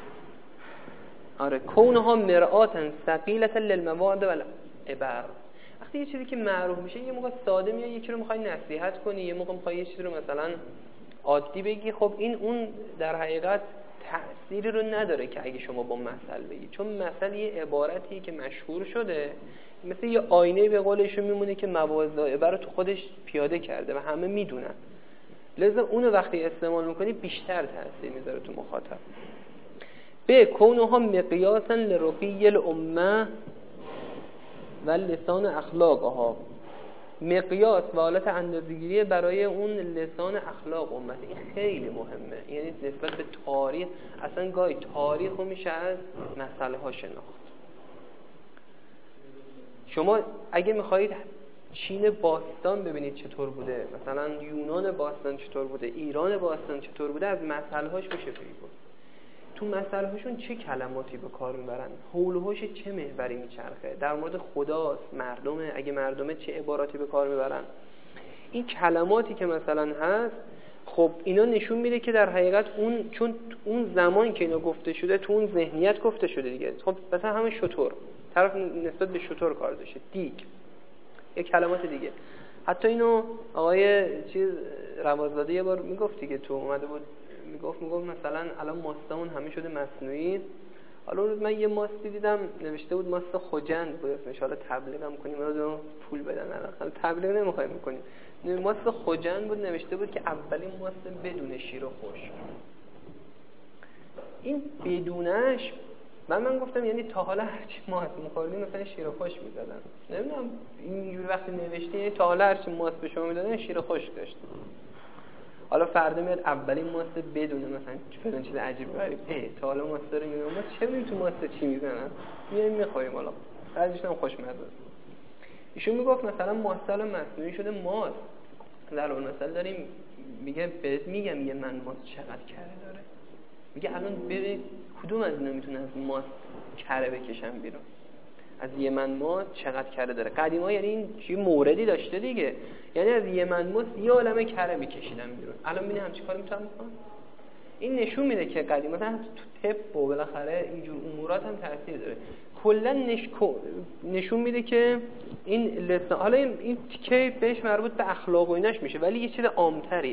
آره کونها مرآتا ثقیلة للمواد والعبر. وقتی یه چیزی که معروف میشه یه موقع ساده میاد، یکی رو میخوای نصیحت کنی، یه موقع میخوای یه چیزی رو مثلا عادی بگی، خب این اون در حقیقت تأثیری رو نداره که اگه شما با مثل بگی، چون مثل یه عبارتی که مشهور شده مثل یه آینه به قولشون میمونه که مواعظ و عبر رو تو خودش پیاده کرده و همه میدونن، لذا اونو وقتی استعمال میکنی بیشتر تأثیر میذاره تو مخاطب. به کونها مقیاسا لرقی الامه و لسان اخلاقها، مقیاس و حالت اندازه‌گیری برای اون لسان اخلاق امت. این خیلی مهمه، یعنی نسبت به تاریخ، اصلا گاهی تاریخ رو میشه از مسئله ها شناخت. شما اگه میخواهید چین باستان ببینید چطور بوده، مثلا یونان باستان چطور بوده، ایران باستان چطور بوده، از مسئله هاش میشه پی برد. تو مسئله هاشون چه کلماتی به کار میبرن، حول و حوش چه محوری میچرخه، در مورد خداست، مردمه، اگه مردمه چه عباراتی به کار میبرن. این کلماتی که مثلا هست، خب اینا نشون میده که در حقیقت اون، چون اون زمان که اینا گفته شده تو اون ذهنیت گفته شده دیگه. خب مثلا همه شتر، طرف نسبت به شتر کار داشته، دیگ، یک کلمات دیگه. حتی اینو آقای چیز روازاده یه بار میگفت دیگه، تو اومده بود میگفت میگفت مثلا الان ماستمون همه شده مصنوعی. حالا من یه ماستی دیدم نوشته بود ماست خوجند بود اسمش، حالا تبلیغ هم کنیم اونو پول بدن، الان تبلیغ نمیخوایم بکنیم. ماست خوجند بود، نوشته بود که اولین ماست بدون شیر و خشک. این بدونش من من گفتم یعنی تا حالا هرچی ماست می‌خوردیم مثلا شیر و خشک می‌دادن، نمیدونم اینجوری وقتی نوشته یعنی تا حالا هرچی ماست به شما می‌دادن شیر و خشک داشت. حالا فردا میاد اولین ماست بدونه مثلا فلان چیز عجیب غریب، اه تا حالا ماست رو میگم ما چه می‌دونیم تو ماست چی میزنن، میایم می‌خوریم، حالا بعضیش هم خوشمزه. ایشون میگفت مثلا ماست مصنوعی شده ماست، در اون مثلا داریم میگه بهت میگم یه من ماست چقدر کره داره، میگه الان ببین کدوم از اینا میتونه از ماست کره بکشن بیرون، از یه من ماست چقدر کره داره. قدیما یعنی این چی موردی داشته دیگه، یعنی از یه من ماست یه عالمه کره میکشیدن بیرون. الان ببین همچین کاری میتونن بکنن. این نشون میده که قدیما تو طب و بالاخره اینجور امورات هم تاثیر داره. کلا نش... نشون میده که این لسان، حالا این تیکه بهش مربوط به اخلاق و ایناش میشه، ولی یه چیز عامتریه.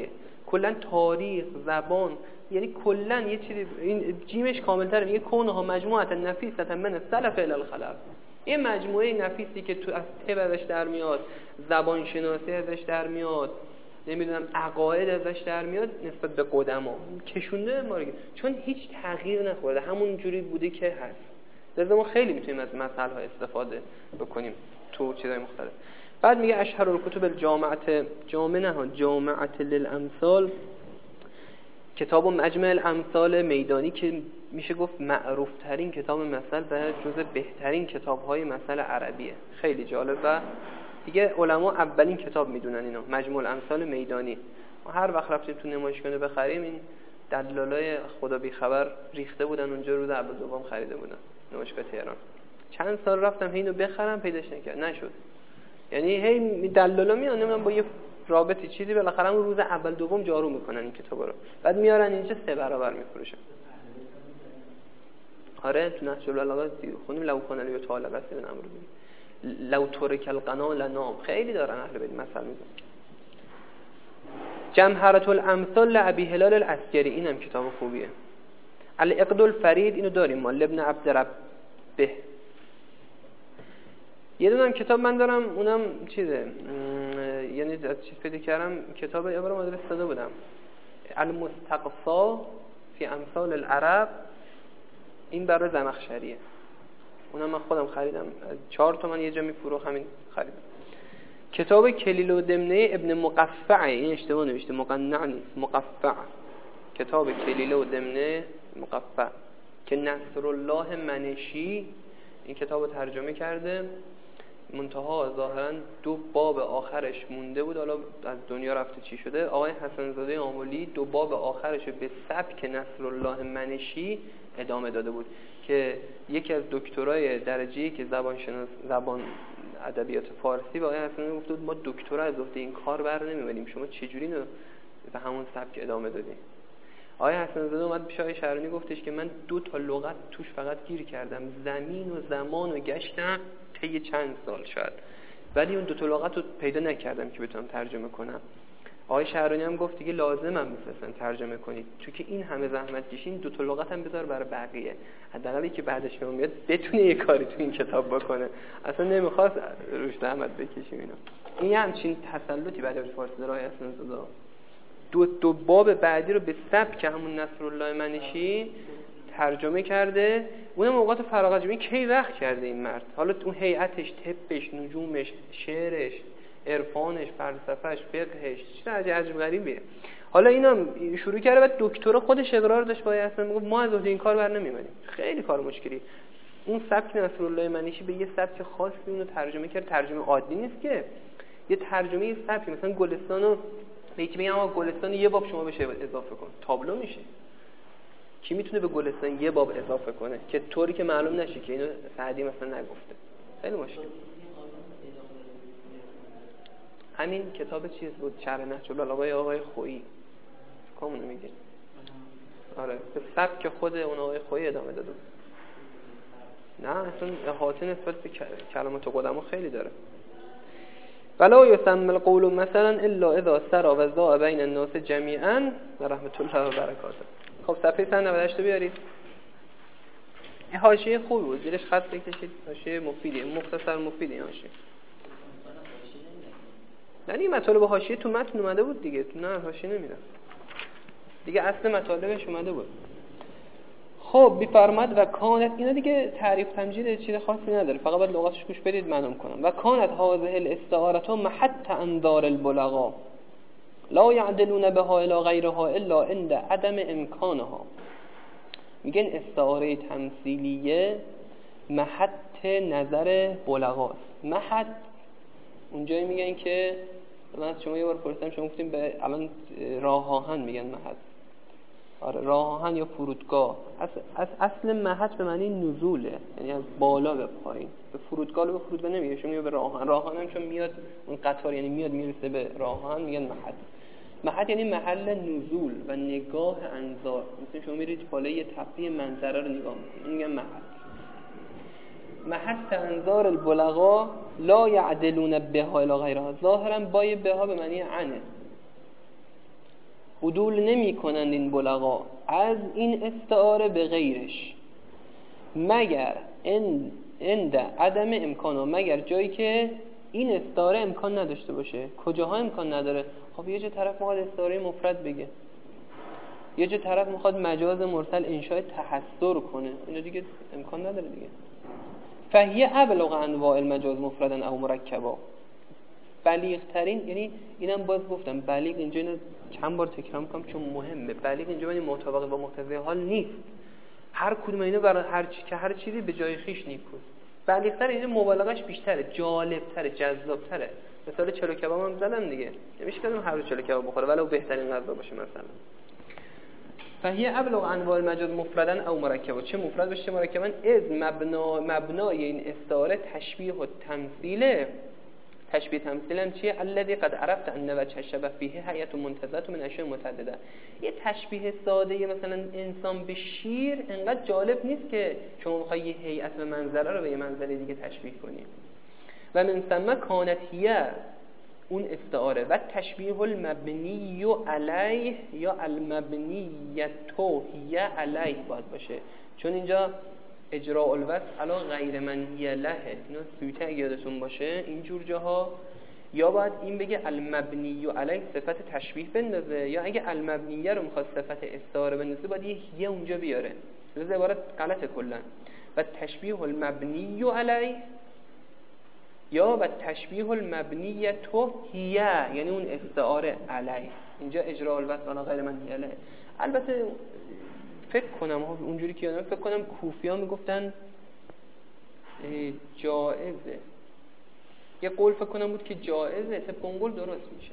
کلا تاریخ، زبان، یعنی کلا یه چیزی این جیمش کامل‌تره. میگه کونها مجموعه نفیسه من السلف الی الخلف. یه مجموعه نفیسی که تو از طب ازش در میاد، زبان شناسی ازش در میاد، نمیدونم عقاید ازش در میاد نسبت به قدما کشونده ما رو، چون هیچ تغییر نخورده، همون جوری بوده که هست. لذا ما خیلی میتونیم از مسائل استفاده بکنیم تو چیزای مختلف. بعد میگه اشهر الکتب الجامعه جامعه نه جامعه للامثال، کتاب مجمع الامثال میدانی که میشه گفت معروف ترین کتاب مثل و جزء بهترین کتاب های مثل عربیه. خیلی جالب و دیگه علما اولین کتاب میدونن اینو، مجموع الامثال میدانی. ما هر وقت رفتیم تو نمایشگاه بخریم این دلالای خدا بی خبر ریخته بودن اونجا، روز اول دوم خریده بودن نمایشگاه تهران. چند سال رفتم اینو بخرم پیداش نکردم، نشد. یعنی هی دلالا میان نمیدونم با یه رابطی چیزی بالاخره اون روز اول دوم جارو میکنن این کتابا رو، بعد میارن اینجا سه برابر میفروشن. آره تو نهج البلاغه خونیم لو کان علی تعالی بس بن امر بی لو ترک القنا لنام، خیلی دارن اهل بیت مثل میزنن. جمهرة الامثال لابی هلال العسکری، اینم کتاب خوبیه. العقد الفرید اینو داریم ما، لابن عبد ربه. یه دونم کتاب من دارم اونم چیزه، یعنی از چیز پیدا کردم کتاب یه بار مدرسه داده بودم، المستقصا فی امثال العرب، این برای زمخشریه. اونم من خودم خریدم، چهار تومن یه جا میفروخت، همین خریدم. کتاب کلیل و دمنه ابن مقفع، این اشتباه نوشته، مقنع نیست، مقفع. کتاب کلیل و دمنه مقفع که نصر الله منشی این کتابو ترجمه کرده، منتها ظاهرا دو باب آخرش مونده بود، حالا از دنیا رفته چی شده. آقای حسن زاده آملی دو باب آخرش به سبک نصر الله منشی ادامه داده بود که یکی از دکترای درجه‌ای که زبان شناس زبان ادبیات فارسی به آقای حسن گفت ما دکترا از عهده این کار بر نمی‌آمدیم، شما چجوری اینو به همون سبک ادامه دادین؟ آقای حسن زاده اومد پیش آقای شهرانی گفتش که من دو تا لغت توش فقط گیر کردم، زمین و زمان و گشتم طی چند سال شاید، ولی اون دو تا لغت رو پیدا نکردم که بتونم ترجمه کنم. آقای شهرانی هم گفت دیگه لازمم نیست اصلا ترجمه کنید، چون که این همه زحمت کشین، دو تا لغت هم بذار برای بقیه، حداقل که بعدش میاد بتونه یه کاری تو این کتاب بکنه. اصلا نمیخواست روش زحمت بکشیم اینا. این همچین تسلطی بعد از فارسی داره آقای حسن زاده. دو دو باب بعدی رو به سبک همون نصر الله منشی ترجمه کرده. اونم اوقات فراغت جمعی کی وقت کرده این مرد، حالا اون هیئتش، طبش، نجومش، شعرش، عرفانش، فلسفهش، فقهش، چیز عجیب غریبیه. حالا اینم شروع کرده، بعد دکترا خودش اقرار داشت با اصلا میگه ما از عهده این کار بر نمی‌آمدیم. خیلی کار مشکلی. اون سبک نصر الله منشی به یه سبک خاصی اونو ترجمه کرد، ترجمه عادی نیست که، یه ترجمه سبکی. مثلا گلستانو یکی میگه آقا گلستان یه باب شما بشه اضافه کن، تابلو میشه. کی میتونه به گلستان یه باب اضافه کنه که طوری که معلوم نشه که اینو سعدی مثلا نگفته؟ خیلی مشکل. همین کتاب چیز بود، شرح نهج البلاغه آقای خویی، کامون میگه. آره به سبک خود اون آقای خویی ادامه داده. نه اصلا احاطه نسبت به کلمات قدما خیلی داره. ولا یسمى القول مثلا الا اذا سرى و ذا بین الناس جمیعا و رحمت الله و برکاته. خب صفحه صد و نود و هشت بیارید. این حاشیه خوبی بود، زیرش خط بکشید، حاشیه مفیدیه، مختصر مفیده این حاشیه. نه این مطالب حاشیه تو متن اومده بود دیگه، تو نه حاشیه نمیرفت دیگه، اصل مطالبش اومده بود. خب بیفرماد و کانت، اینا دیگه تعریف تمجید چیز خاصی نداره، فقط باید لغاتش گوش بدید معلوم کنم. و کانت هذه الاستعاره محط انظار البلغا لا يعدلون بها الى غيرها الا عند عدم امکانها. میگن استعاره تمثیلیه محط نظر بلغاست. محط اونجایی میگن که من از شما یه بار پرسیدم، شما گفتیم به الان راه آهن میگن محط. آره راه آهن یا فرودگاه. اصل اصل محط به معنی نزوله، یعنی از بالا به پایین. به فرودگاه به فرودگاه نمیگه، شما به راه آهن. راه آهن هم چون میاد اون قطار، یعنی میاد میرسه به راه آهن، میگن محط. محط یعنی محل نزول و نگاه انظار. مثلا شما میرید بالا یه تپه منظره رو نگاه میکنید، میگن محط. محط انظار البلغا لا يعدلون بها الى غيرها. ظاهرا بای بها به معنی عنه، عدول نمی کنند این بلغا از این استعاره به غیرش مگر ان عند عدم امکانه، مگر جایی که این استعاره امکان نداشته باشه. کجاها امکان نداره؟ خب یه جا طرف میخواد استعاره مفرد بگه، یه جا طرف میخواد مجاز مرسل انشاء تحسر کنه، اینا دیگه امکان نداره دیگه. فهیه ابلغ انواع المجاز مفردا او مرکبا، بلیغ ترین، یعنی اینم باز گفتم بلیغ اینجا اینو چند بار تکرار میکنم چون مهمه. بلیغ اینجا یعنی مطابق با مقتضی حال نیست، هر کدوم اینا برای هر چی که هر چیزی به جای خیش نیکوست. بلیغ تر اینجا مبالغش بیشتره، جالب تره، جذاب تره. مثلا چلو کباب هم زدم دیگه، نمیشه که هر روز چلو کباب بخوره ولو بهترین غذا باشه مثلا. فهی ابلغ انواع المجاز مفردا او مرکبا، چه مفرد باشه مرکبا، از مبنا مبنای این استعاره تشبیه و تمثیل. تشبیه تمثیل هم چیه؟ الذی قد عرفت ان وجه الشبه فیه هیئت منتزعه من اشیاء متعدده. یه تشبیه ساده مثلا انسان به شیر انقدر جالب نیست که شما بخوای یه هیئت و منظره رو به یه منظره دیگه تشبیه کنی. و من ثم کانت هی اون استعاره و تشبیه المبنی علیه یا المبنیه هی علیه باید باشه، چون اینجا اجراء الوصف علا غیر من هی له، اینا سویته اگه یادتون باشه اینجور جاها یا باید این بگه المبنی علیه صفت تشبیه بندازه، یا اگه المبنیه رو میخواد صفت استعاره بندازه باید یه هی اونجا بیاره، لذا عبارت غلطه کلا. و تشبیه المبنی علیه یا و تشبیه المبنیه هی، یعنی اون استعاره علیه. اینجا اجراء الوصف علا غیر من هی له. البته فکر کنم ها اونجوری که یادم فکر کنم کوفی‌ها میگفتن جائزه، یه قول فکر کنم بود که جائزه، طبق اون قول درست میشه.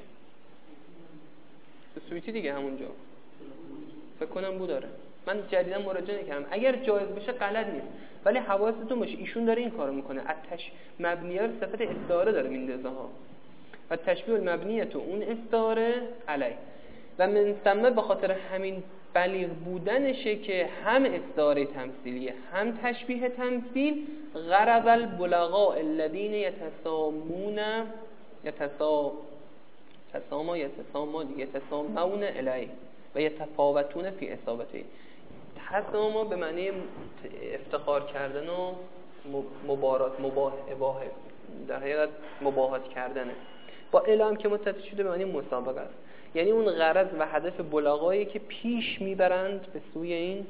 تو سویتی دیگه همونجا فکر کنم بود. داره من جدیدا مراجعه نکردم، اگر جایز باشه غلط نیست، ولی حواستون باشه ایشون داره این کارو میکنه، اتش مبنیه رو صفت استعاره داره میندازه ها. و تشبیه المبنیه تو اون استعاره علی و من ثم به خاطر همین بلیغ بودنشه که هم استعاره تمثیلیه هم تشبیه تمثیل. غرض البلغاء الذين يتسامون يتسا تساما يتساما يتسامون الیه و یتفاوتون فی اصابته. تساما به معنی افتخار کردن و مبارات، مباه، اباحه، در حقیقت مباهات کردنه. با الهام که متصل شده به معنی مسابقه است، یعنی اون غرض و هدف بلغایی که پیش میبرند به سوی این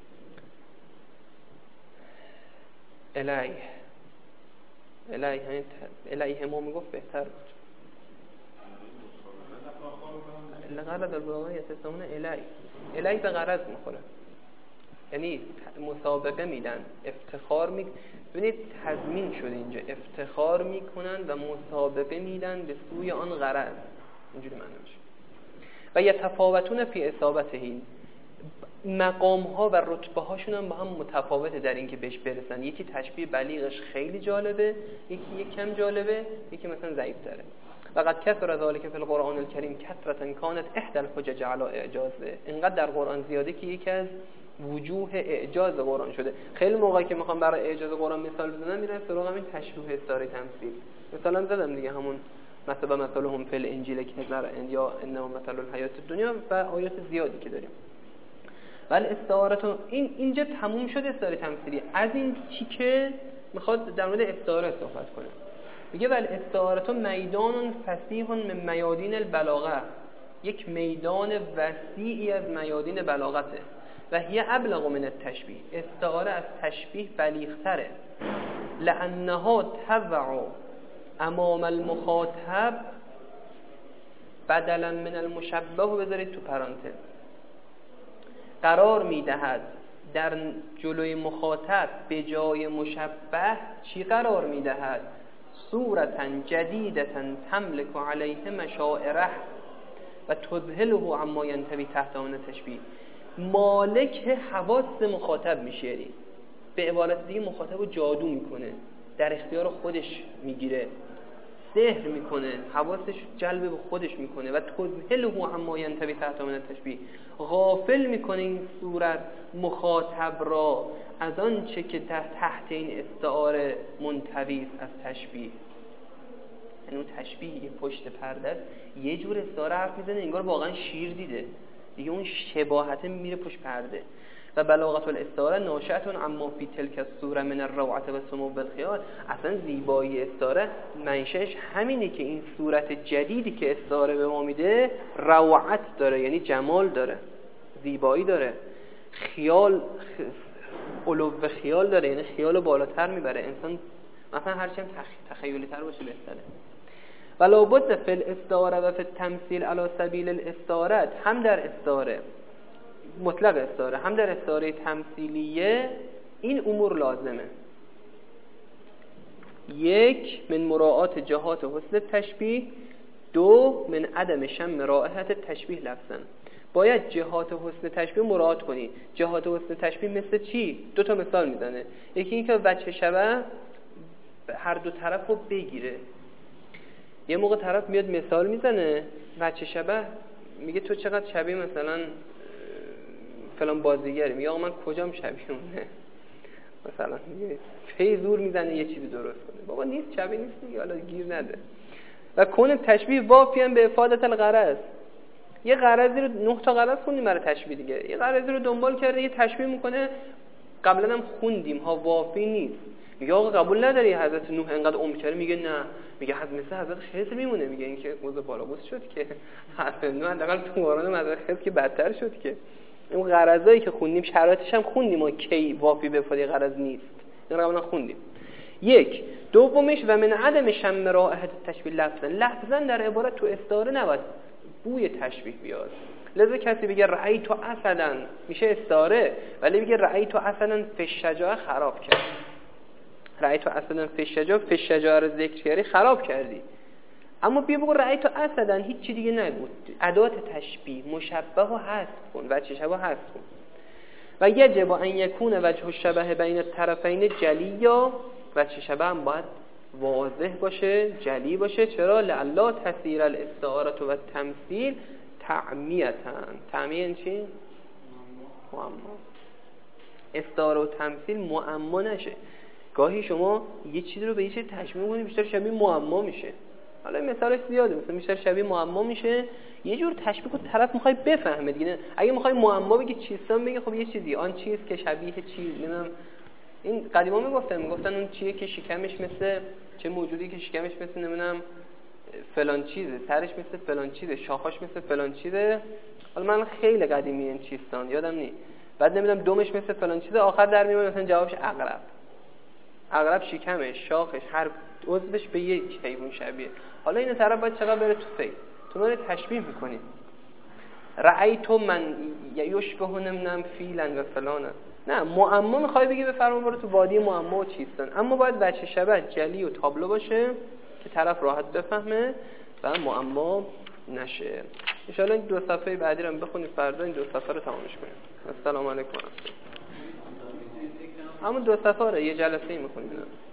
الیه. الیه یعنی الیه ما میگفت بهتر بود. غرض البلغای یتسامون الیه، الیه به غرض میخوره، یعنی مسابقه میدن، افتخار می ببینید تضمین شده اینجا، افتخار میکنن و مسابقه میدن به سوی آن غرض، اینجوری معنی میشه. و یتفاوتون فی اصابته، مقام ها و رتبه هاشون هم با هم متفاوته در این که بهش برسن. یکی تشبیه بلیغش خیلی جالبه، یکی یک کم جالبه، یکی مثلا ضعیف تره. وقد کثر ذلك فی القرآن الکریم کثرة کانت احدى الحجج علی اعجازه. اینقدر در قرآن زیاده که یکی از وجوه اعجاز قرآن شده. خیلی موقعی که میخوام برای اعجاز قرآن مثال بزنم میرم سراغ همین تشبیه استعاره تمثیل. مثلا زدم دیگه همون مثلا مثلهم فی الانجیل کزرع یا انما مثل الحیات الدنیا و آیات زیادی که داریم. ولی استعارتون این اینجا تموم شده استعاره تمثیلی. از این تیکه میخواد در مورد استعاره صحبت کنه. میگه ولی استعارتون میدان فسیح من میادین البلاغه، یک میدان وسیعی از میادین بلاغته. و هی ابلغ من التشبیه، استعاره از تشبیه بلیغتره. لانها تضع امام المخاطب بدلا من المشبه، بذارید تو پرانتز، قرار میدهد در جلوی مخاطب به جای مشبه چی قرار میدهد؟ صورتا جدیدتا تملک علیه مشاعره و تذهله عما ینتبه تحت آن تشبیه. مالک حواس مخاطب میشه، به عبارت دیگه مخاطب رو جادو میکنه، در اختیار خودش میگیره، سحر میکنه، حواسش جلب به خودش میکنه. و تذهله عما ینتبه تحت آن تشبیه، غافل میکنه این صورت مخاطب را از آن چه که تحت این استعاره منتوی از تشبیه. یعنی اون تشبیه یه پشت پرده است، یه جور استعاره حرف میزنه انگار واقعا شیر دیده، دیگه اون شباهت میره پشت پرده. و بلاغت الاستعاره ناشئتون اما فی تلک الصوره من الروعه و سمو بالخیال. اصلا زیبایی استعاره منشأش همینه که این صورت جدیدی که استعاره به ما میده روعت داره، یعنی جمال داره، زیبایی داره، خیال علو و خیال داره، یعنی خیالو بالاتر میبره. انسان مثلا هرچی هم تخیلی تر باشه بهتره. ولا بد فی الاستعاره و فی التمثیل علی سبیل الاستعاره، هم در استعاره مطلق استعاره هم در استعاره تمثیلیه این امور لازمه. یک، من مراعات جهات حسن تشبیه. دو، من عدم شم رائحت تشبیه لفظا. باید جهات حسن تشبیه مراعات کنی. جهات حسن تشبیه مثل چی؟ دو تا مثال میزنه. یکی این که وجه شبه هر دو طرف رو بگیره. یه موقع طرف میاد مثال میزنه وجه شبه، میگه تو چقدر شبیه مثلا فلان بازیگری، میگه آقا من کجام شبیه اونه، مثلا میگه پی زور میزنه یه چیزی درست کنه. بابا نیست، شبیه نیست دیگه، حالا گیر نده. و کون تشبیه وافیان به افادت الغرض. یه غرضی رو نه تا غرض خوندیم برای تشبیه دیگه، یه غرضی رو دنبال کرده یه تشبیه میکنه، قبلا هم خوندیم ها، وافی نیست. میگه آقا قبول نداری حضرت نوح انقدر عمر کرده؟ میگه نه. میگه حضرت مثل حضرت خضر میمونه. میگه این که موزه بالاگوس شد که حرف نوح حداقل تو قرآن حضرت خضر که بدتر شد که. اون غرضایی که خوندیم شرایطش هم خوندیم و کی وافی به افاده غرض نیست، این قبلا خوندیم. یک. دومش و من عدم شم رائحت تشبیه لفظا. لفظا در عبارت تو استعاره نباید بوی تشبیه بیاد. لذا کسی بگه رأیت اسدا میشه استعاره، ولی بگه رأیت اسدا فی الشجاعه خراب کرد. رأیت اسدا فی الشجاعه، فی الشجاعه رو ذکر کردی خراب کردی. اما بیا بگو رأیت اسدا، هیچ چی دیگه نگو، ادات تشبیه مشبه و حذف کن، وجه شبه حذف کن. و یجب ان یکون وجه الشبه بین الطرفین جلیا، وجه شبه هم باید واضح باشه، جلی باشه. چرا؟ لعلا تسیر الاستعاره و تمثیل تعمیتاً. تعمیه چی؟ معما. استعاره و تمثیل معما نشه. گاهی شما یه چیزی رو به یه چیز تشبیه کنید بیشتر شبیه معما میشه. حالا مثالش زیاده، مثلا بیشتر شبیه معما میشه، یه جور تشبیه کنید طرف میخوای بفهمه دیگه. اگه میخوای معما بگی چیستان بگی خب یه چیزی، آن چیز که شبیه چیز، نمیدونم این قدیما میگفتن میگفتن اون چیه که شکمش مثل چه موجودی که شکمش مثل نمیدونم فلان چیزه، سرش مثل فلان چیزه، شاخاش مثل فلان چیزه. حالا من خیلی قدیمی این چیستان یادم نی. بعد نمیدونم دومش مثل فلان چیزه، آخر در میاد مثلا جوابش عقرب. عقرب شکمش، شاخش، هر عضوش به یک حیوان شبیه. حالا این طرف باید چقدر بره تو فکر، تو من تشبیه میکنی. رأیت من یشبه نمیدونم فیلن و فلانه. نه، معما میخوای بگی بفرما برو تو وادی معما و چیستن، اما باید وجه شبه جلی و تابلو باشه که طرف راحت بفهمه و معما نشه. ان شاء الله این دو صفحه بعدی رو بخونیم، فردا این دو صفحه رو تمامش کنیم. السلام علیکم. همون دو صفحه رو یه جلسه میخونیم.